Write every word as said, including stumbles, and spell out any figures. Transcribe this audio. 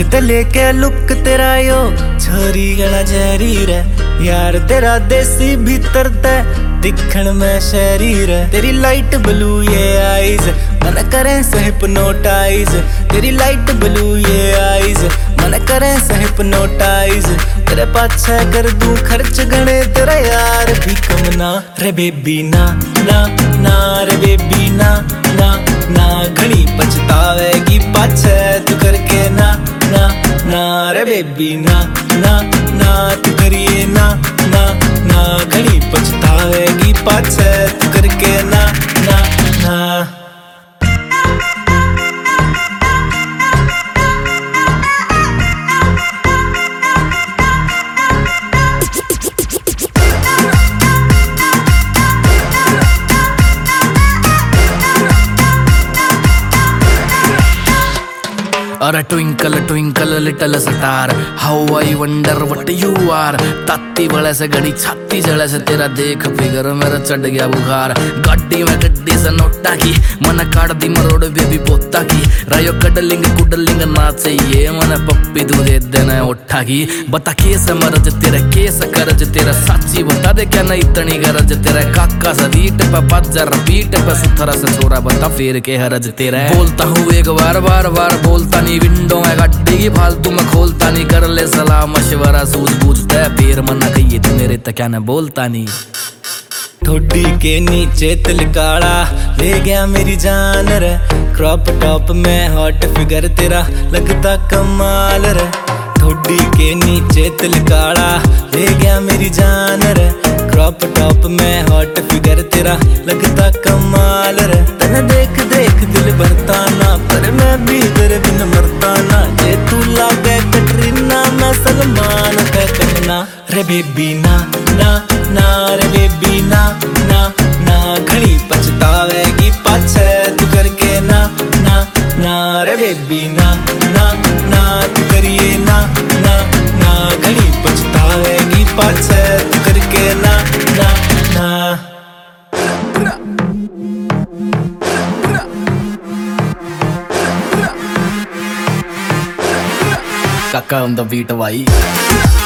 ते लेके लुक तेरा यो छोरी गला जहरी रे यार तेरा देसी भीतर ते दिखण में शहरी रे। तेरी लाइट ब्लू ये आईज मन करे से हिप्नोटाइज, तेरी लाइट ब्लू ये आईज मन करे से हिप्नोटाइज। तेरे पाछे कर दूं खर्च गणे तेरा यार भी कम ना रे बेबी ना ना ना रे बेबी ना ना ना घणी पछतावेगी पाछे तू करके ना ना ना रे बेबी ना ना ना तू करिए ना ना ना घणी पछतावेगी पाछे तू करके ना ना ना। अरे twinkle twinkle little star how I wonder what you are. ताती बड़े से घड़ी छाती जड़े से तेरा देख फिगर मेरा चढ़ गया बुखार। गाड़ी में गड्डी से नोटा की मन काट दी मरोड़ बेबी पोता की। रायो कडलिंग कुडलिंग ना चाहिए मन पप्पी तू दे देना उठा की। बता केस मरज तेरे केस करज तेरा साची बता दे क्या नहीं इतनी गरज। तेरा काका सा रीट पे पजर पीट पे सुथरा से छोरा बता फिर के हरज तेरा। बोलता हूँ एक बार बार बार बोलता नहीं विंडो में गड्डी की फालतू में खोलता नहीं। कर ले सलाह मशवरा सूझबूझता है फिर मना कहिए तू मेरे तक क्या न बोलता नहीं। ठोडी के नीचे तिल काला ले गया मेरी जान रे। क्रॉप टॉप में हॉट फिगर तेरा लगता कमाल रे। ठोडी के नीचे तिल काला ले गया मेरी जान रे। क्रॉप टॉप में हॉट फिगर तेरा लगता कमाल रे। तने देख देख दिल भरता ना पर मैं भी तेरे बिन मरता ना। जे तू लागे कटरीना मैं सलमान पे कहना रे बेबी ना ना ना रे बेबी ना ना ना घणी पछतावेगी पाछे तू करके ना ना ना रे बेबी ना ना ना तू करिए ना ना ना घणी पछतावेगी पाछे तू करके ना ना ना। काका on the beat भाई।